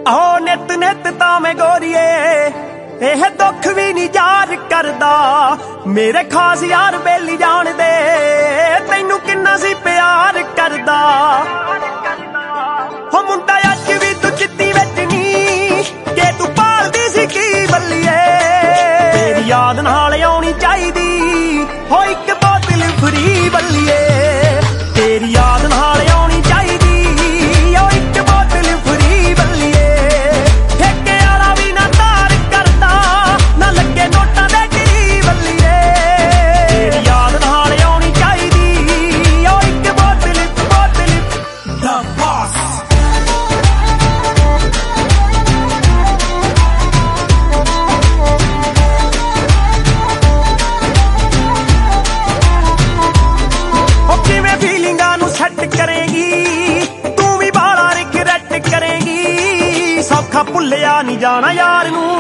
ਆਹੋ ਨਿਤ ਨਿਤ ਤਾਂ ਮੈਂ ਗੋਰੀਏ ਇਹ ਦੁੱਖ ਵੀ ਨਹੀਂ ਯਾਦ ਕਰਦਾ। ਮੇਰੇ ਖਾਸ ਯਾਰ ਬੇਲੀ ਜਾਣਦੇ ਤੈਨੂੰ ਕਿੰਨਾ ਸੀ ਪਿਆਰ ਕਰਦਾ। ਹੋ ਮੁੰਡਾ ਅੱਜ ਵੀ ਤੂੰ ਚਿੱਤੀ ਵਿੱਚ ਨੀ ਕਿ ਤੂੰ ਪਾਲਦੀ ਸੀ ਕੀ ਬੱਲੀਏ। ਤੇਰੀ ਯਾਦ ਨਾਲ ਆਉਣੀ ਚਾਹੀਦੀ ਹੋ ਇੱਕ ਬੋਤਲ ਫਰੀ ਬੱਲੀਏ। ਤੇਰੀ ਯਾਦ ਨਾਲ ਆਉਣੀ ਚਾਹੀਦੀ ਹੋ ਇੱਕ ਬੋਤਲ ਫਰੀ ਬੱਲੀਏ। ਠੇਕੇ ਵਾਲਾ ਵੀ ਨਾ ਤਾਰ ਕਰਦਾ ਨਾ ਲੱਗੇ ਨੋਟਾਂ ਦੇ ਢੀ ਬੱਲੀਏ। ਤੇਰੀ ਯਾਦ ਨਾਲ ਆਉਣੀ ਚਾਹੀਦੀ ਹੋ ਇੱਕ ਬੋਤਲ ਦਾ ਬਾਸ। ਭੁੱਲਿਆ ਨੀ ਜਾਣਾ ਯਾਰ ਨੂੰ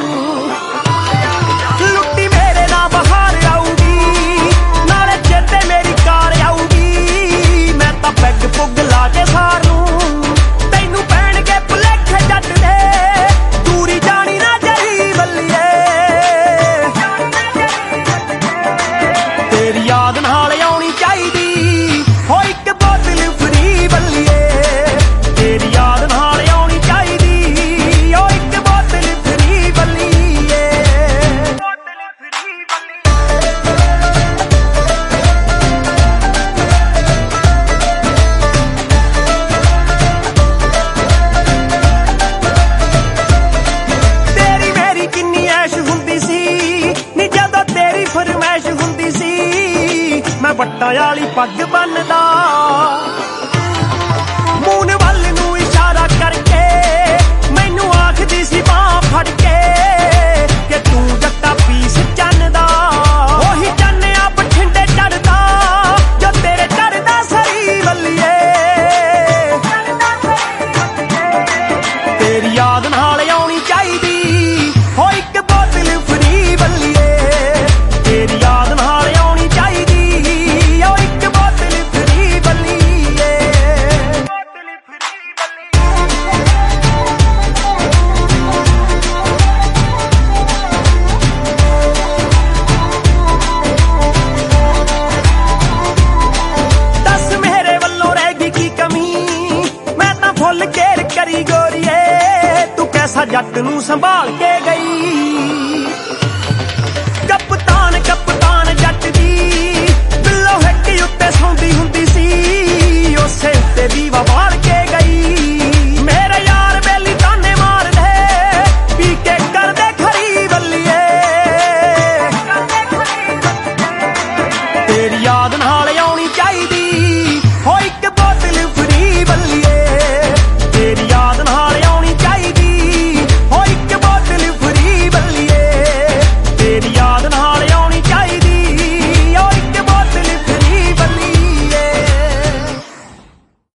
ਲੁੱਟੀ ਮੇਰੇ ਨਾਲ ਬਹਾਰ ਆਊਗੀ ਨਾਲੇ ਚੇਤੇ ਮੇਰੀ ਕਾਰ ਆਊਗੀ। ਮੈਂ ਤਾਂ ਪੈਗ ਪੁੱਗ ਲਾ ਕੇ ਸਾਰ ਨੂੰ ਤੈਨੂੰ ਪੈਣਗੇ ਭੁਲੇਖੇ ਜੱਟ ਦੇ ਦੂਰੀ ਜਾਣੀ ਨਾ ਜਾਈ ਬੱਲੀਏ। ਤੇਰੀ ਯਾਦ ਨਾਲ ਆਉਣੀ ਚਾਹੀਦੀ ਹੋ ਇੱਕ ਬੋਤਲ ਫਰੀ ਬੱਲੀਏ। ਤੇਰੀ ਯਾਦ ਨਾਲ ਆਉਣੀ ਚਾਹੀਦੀ ਵੱਟਾਂ ਵਾਲੀ ਪੱਗ ਬੰਨਦਾ ਮੂੰਹ ਵੱਲ ਨੂੰ ਇਸ਼ਾਰਾ ਕਰਕੇ ਮੈਨੂੰ ਆਖਦੀ ਸੀ ਬਾਂਹ ਫੜ ਕੇ ਕਿ ਤੂੰ ਜੱਟਾ ਪੀਸ ਚੰਨ ਦਾ। ਉਹੀ ਚੰਨ ਆ ਬਠਿੰਡੇ ਚੜਦਾ ਜੋ ਤੇਰੇ ਚੜਦਾ ਸਰੀ ਬੱਲੀਏ। ਤੇਰੀ ਯਾਦ ਨਾਲ ਆਉਣੀ ਚਾਹੀਦੀ ਹੋ ਇੱਕ ਬੋਤਲ ਫਰੀ ਬੱਲੀਏ। ਤੇਰੀ ਯਾਦ ਨਾਲ ਆਉਣੀ ਚਾਹੀਦੀ ਜੱਟ ਨੂੰ ਸੰਭਾਲ ਕੇ ਗਈ।